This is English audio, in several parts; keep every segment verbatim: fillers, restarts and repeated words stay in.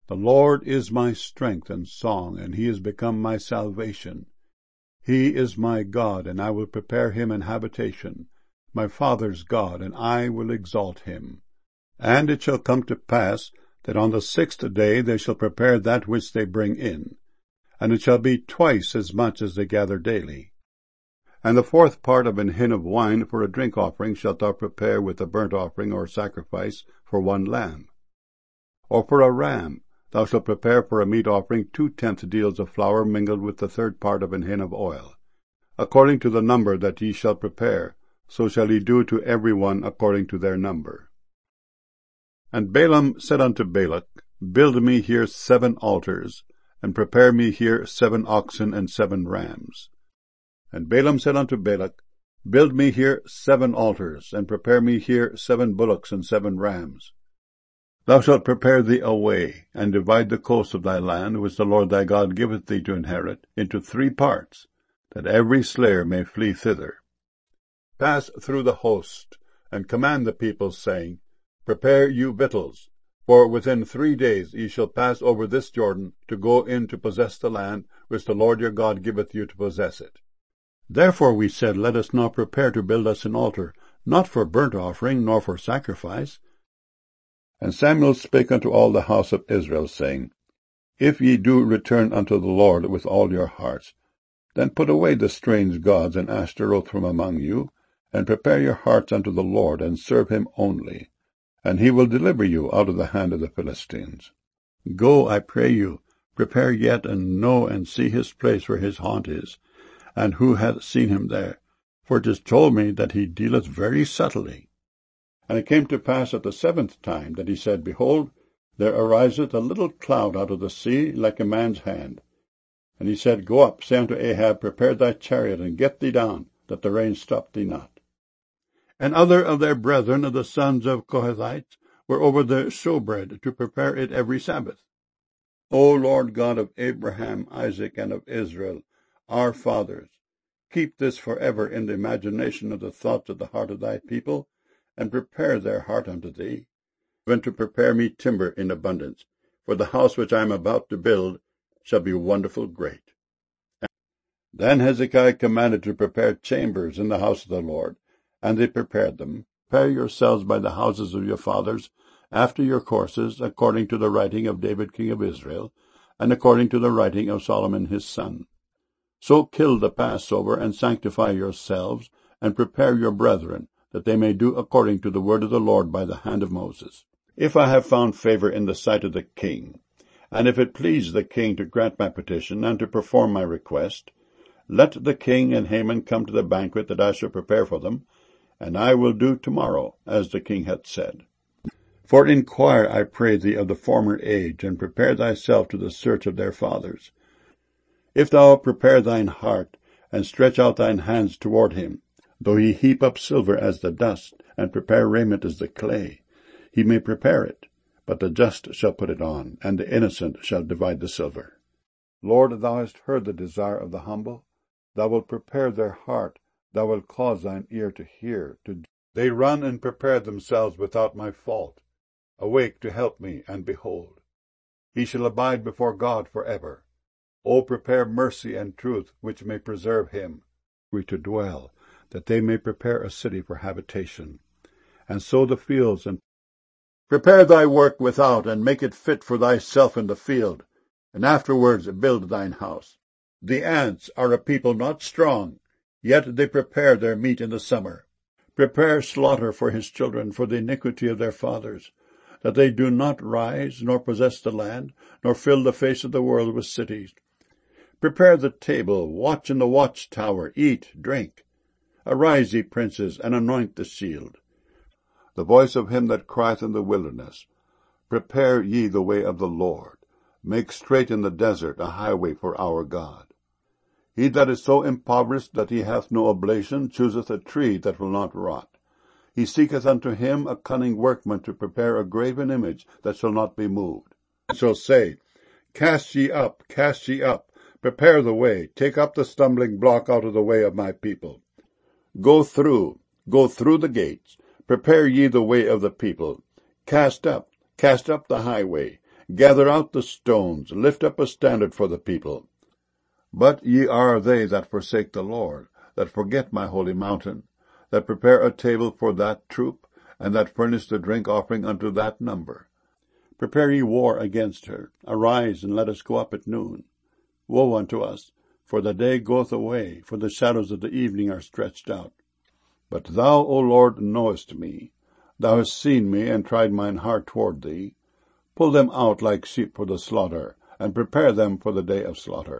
The Lord is my strength and song, and he is become my salvation. He is my God, and I will prepare him an habitation, my father's God, and I will exalt him. And it shall come to pass, that on the sixth day they shall prepare that which they bring in, and it shall be twice as much as they gather daily. And the fourth part of an hin of wine for a drink offering shalt thou prepare with a burnt offering or sacrifice for one lamb. Or for a ram thou shalt prepare for a meat offering two-tenth deals of flour mingled with the third part of an hin of oil. According to the number that ye shall prepare, so shall ye do to every one according to their number. And Balaam said unto Balak, Build me here seven altars, and prepare me here seven oxen and seven rams. And Balaam said unto Balak, Build me here seven altars, and prepare me here seven bullocks and seven rams. Thou shalt prepare thee a way, and divide the coast of thy land, which the Lord thy God giveth thee to inherit, into three parts, that every slayer may flee thither. Pass through the host, and command the people, saying, Prepare you victuals, for within three days ye shall pass over this Jordan, to go in to possess the land, which the Lord your God giveth you to possess it. Therefore we said, Let us now prepare to build us an altar, not for burnt offering, nor for sacrifice. And Samuel spake unto all the house of Israel, saying, If ye do return unto the Lord with all your hearts, then put away the strange gods and Ashtaroth from among you, and prepare your hearts unto the Lord, and serve him only, and he will deliver you out of the hand of the Philistines. Go, I pray you, prepare yet, and know and see his place where his haunt is, and who hath seen him there? For it is told me that he dealeth very subtly. And it came to pass at the seventh time that he said, Behold, there ariseth a little cloud out of the sea, like a man's hand. And he said, Go up, say unto Ahab, Prepare thy chariot, and get thee down, that the rain stop thee not. And other of their brethren of the sons of Kohathites were over the showbread, to prepare it every Sabbath. O Lord God of Abraham, Isaac, and of Israel, our fathers, keep this forever in the imagination of the thoughts of the heart of thy people, and prepare their heart unto thee, even to prepare me timber in abundance, for the house which I am about to build shall be wonderful great. Then Hezekiah commanded to prepare chambers in the house of the Lord, and they prepared them. Prepare yourselves by the houses of your fathers, after your courses, according to the writing of David king of Israel, and according to the writing of Solomon his son. So kill the Passover, and sanctify yourselves, and prepare your brethren, that they may do according to the word of the Lord by the hand of Moses. If I have found favor in the sight of the king, and if it please the king to grant my petition, and to perform my request, let the king and Haman come to the banquet that I shall prepare for them, and I will do tomorrow, as the king hath said. For inquire, I pray thee, of the former age, and prepare thyself to the search of their fathers. If thou prepare thine heart, and stretch out thine hands toward him, though he heap up silver as the dust, and prepare raiment as the clay, he may prepare it, but the just shall put it on, and the innocent shall divide the silver. Lord, thou hast heard the desire of the humble. Thou wilt prepare their heart, thou wilt cause thine ear to hear. To They run and prepare themselves without my fault. Awake to help me, and behold, he shall abide before God for ever. O prepare mercy and truth, which may preserve him, we to dwell, that they may prepare a city for habitation, and sow the fields, and prepare thy work without, and make it fit for thyself in the field, and afterwards build thine house. The ants are a people not strong, yet they prepare their meat in the summer. Prepare slaughter for his children, for the iniquity of their fathers, that they do not rise, nor possess the land, nor fill the face of the world with cities. Prepare the table, watch in the watchtower, eat, drink. Arise, ye princes, and anoint the shield. The voice of him that crieth in the wilderness, Prepare ye the way of the Lord, make straight in the desert a highway for our God. He that is so impoverished that he hath no oblation chooseth a tree that will not rot. He seeketh unto him a cunning workman to prepare a graven image that shall not be moved. He shall say, Cast ye up, cast ye up, prepare the way, take up the stumbling block out of the way of my people. Go through, go through the gates, prepare ye the way of the people. Cast up, cast up the highway, Gather out the stones, lift up a standard for the people. But ye are they that forsake the Lord, that forget my holy mountain, that prepare a table for that troop, and that furnish the drink offering unto that number. Prepare ye war against her. Arise, and let us go up at noon. Woe unto us, for the day goeth away, for the shadows of the evening are stretched out. But thou, O Lord, knowest me. Thou hast seen me, and tried mine heart toward thee. Pull them out like sheep for the slaughter, and prepare them for the day of slaughter.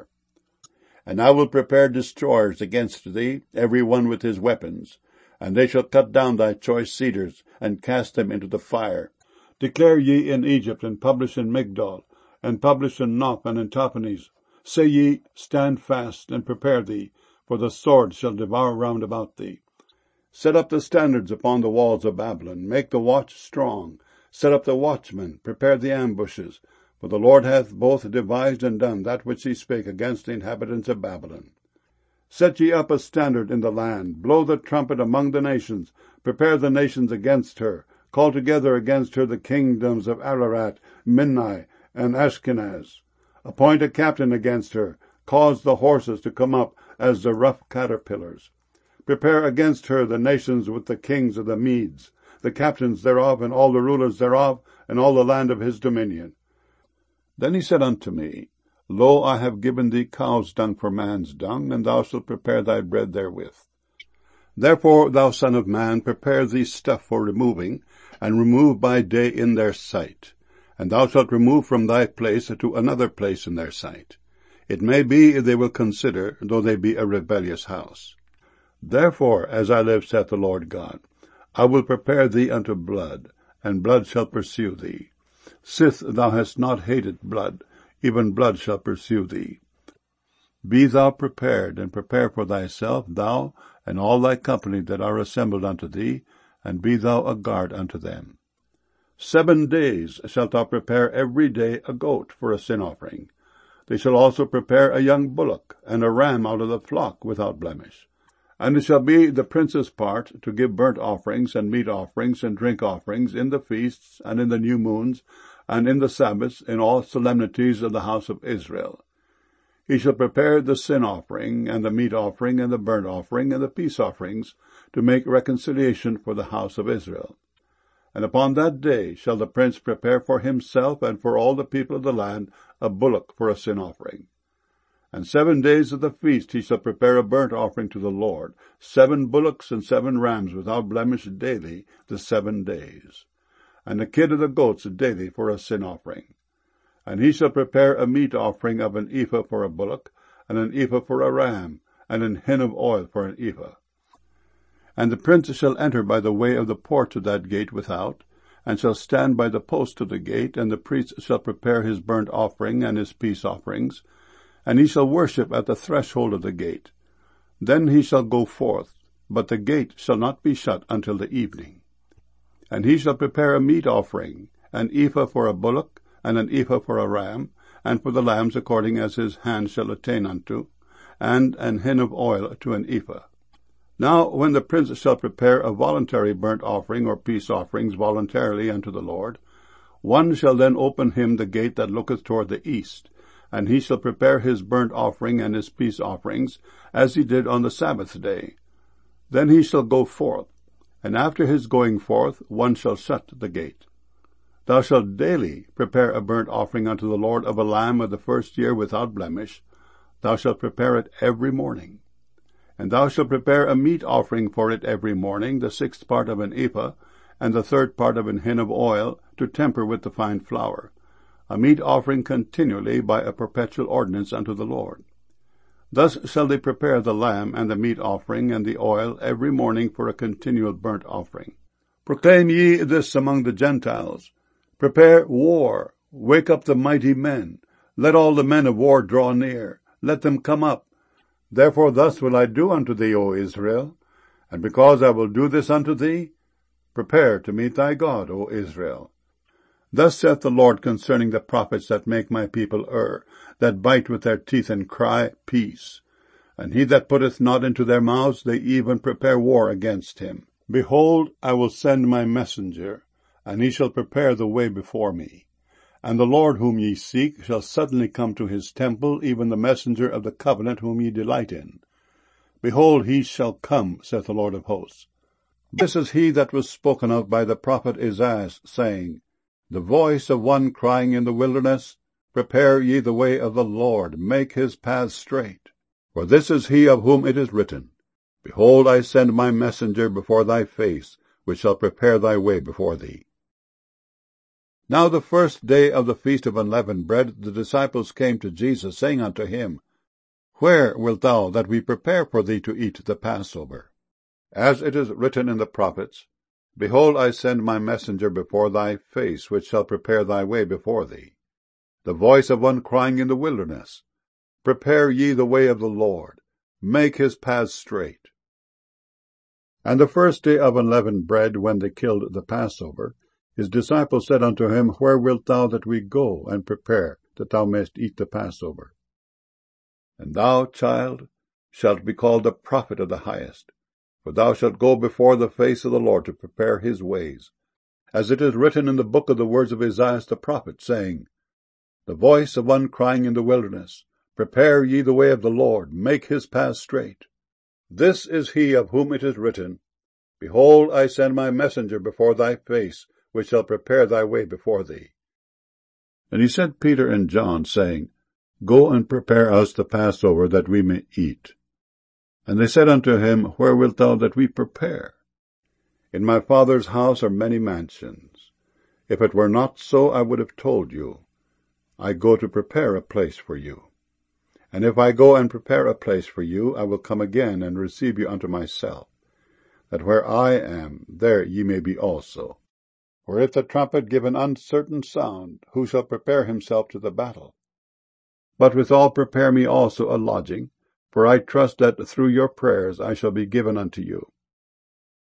And I will prepare destroyers against thee, every one with his weapons. And they shall cut down thy choice cedars, and cast them into the fire. Declare ye in Egypt, and publish in Migdol, and publish in Noph and in Tahpanhes. Say ye, Stand fast, and prepare thee, for the sword shall devour round about thee. Set up the standards upon the walls of Babylon, make the watch strong. Set up the watchmen, prepare the ambushes. For the Lord hath both devised and done that which he spake against the inhabitants of Babylon. Set ye up a standard in the land, blow the trumpet among the nations, prepare the nations against her, call together against her the kingdoms of Ararat, Minnai, and Ashkenaz. Appoint a captain against her, cause the horses to come up as the rough caterpillars. Prepare against her the nations with the kings of the Medes, the captains thereof, and all the rulers thereof, and all the land of his dominion. Then he said unto me, Lo, I have given thee cow's dung for man's dung, and thou shalt prepare thy bread therewith. Therefore, thou son of man, prepare thee stuff for removing, and remove by day in their sight. And thou shalt remove from thy place to another place in their sight. It may be they will consider, though they be a rebellious house. Therefore, as I live, saith the Lord God, I will prepare thee unto blood, and blood shall pursue thee. Sith thou hast not hated blood, even blood shall pursue thee. Be thou prepared, and prepare for thyself, thou and all thy company that are assembled unto thee, and be thou a guard unto them. Seven days shalt thou prepare every day a goat for a sin offering. They shall also prepare a young bullock, and a ram out of the flock without blemish. And it shall be the prince's part to give burnt offerings, and meat offerings, and drink offerings, in the feasts, and in the new moons, and in the Sabbaths, in all solemnities of the house of Israel. He shall prepare the sin offering, and the meat offering, and the burnt offering, and the peace offerings, to make reconciliation for the house of Israel. And upon that day shall the prince prepare for himself and for all the people of the land a bullock for a sin offering. And seven days of the feast he shall prepare a burnt offering to the Lord, seven bullocks and seven rams without blemish daily, the seven days. And a kid of the goats daily for a sin offering. And he shall prepare a meat offering of an ephah for a bullock, and an ephah for a ram, and an hin of oil for an ephah. And the prince shall enter by the way of the porch of that gate without, and shall stand by the post of the gate, and the priest shall prepare his burnt offering and his peace offerings, and he shall worship at the threshold of the gate. Then he shall go forth, but the gate shall not be shut until the evening. And he shall prepare a meat offering, an ephah for a bullock, and an ephah for a ram, and for the lambs according as his hand shall attain unto, and an hin of oil to an ephah. Now when the prince shall prepare a voluntary burnt offering or peace offerings voluntarily unto the Lord, one shall then open him the gate that looketh toward the east, and he shall prepare his burnt offering and his peace offerings, as he did on the Sabbath day. Then he shall go forth, and after his going forth one shall shut the gate. Thou shalt daily prepare a burnt offering unto the Lord of a lamb of the first year without blemish. Thou shalt prepare it every morning. And thou shalt prepare a meat offering for it every morning, the sixth part of an ephah, and the third part of an hin of oil, to temper with the fine flour, a meat offering continually by a perpetual ordinance unto the Lord. Thus shall they prepare the lamb and the meat offering and the oil every morning for a continual burnt offering. Proclaim ye this among the Gentiles. Prepare war, wake up the mighty men. Let all the men of war draw near. Let them come up. Therefore thus will I do unto thee, O Israel. And because I will do this unto thee, prepare to meet thy God, O Israel. Thus saith the Lord concerning the prophets that make my people err, that bite with their teeth and cry, Peace. And he that putteth not into their mouths, they even prepare war against him. Behold, I will send my messenger, and he shall prepare the way before me. And the Lord whom ye seek shall suddenly come to his temple, even the messenger of the covenant whom ye delight in. Behold, he shall come, saith the Lord of hosts. This is he that was spoken of by the prophet Isaiah, saying, The voice of one crying in the wilderness, Prepare ye the way of the Lord, make his paths straight. For this is he of whom it is written, Behold, I send my messenger before thy face, which shall prepare thy way before thee. Now the first day of the feast of unleavened bread, the disciples came to Jesus, saying unto him, Where wilt thou that we prepare for thee to eat the Passover? As it is written in the prophets, Behold, I send my messenger before thy face, which shall prepare thy way before thee. The voice of one crying in the wilderness, Prepare ye the way of the Lord, make his paths straight. And the first day of unleavened bread, when they killed the Passover, his disciples said unto him, Where wilt thou that we go and prepare, that thou mayest eat the Passover? And thou, child, shalt be called the prophet of the highest, for thou shalt go before the face of the Lord to prepare his ways, as it is written in the book of the words of Isaiah the prophet, saying, The voice of one crying in the wilderness, Prepare ye the way of the Lord, make his paths straight. This is he of whom it is written, Behold, I send my messenger before thy face, which shall prepare thy way before thee. And he sent Peter and John, saying, Go and prepare us the Passover, that we may eat. And they said unto him, Where wilt thou that we prepare? In my Father's house are many mansions. If it were not so, I would have told you. I go to prepare a place for you. And if I go and prepare a place for you, I will come again and receive you unto myself, that where I am, there ye may be also. For if the trumpet give an uncertain sound, who shall prepare himself to the battle? But withal prepare me also a lodging, for I trust that through your prayers I shall be given unto you.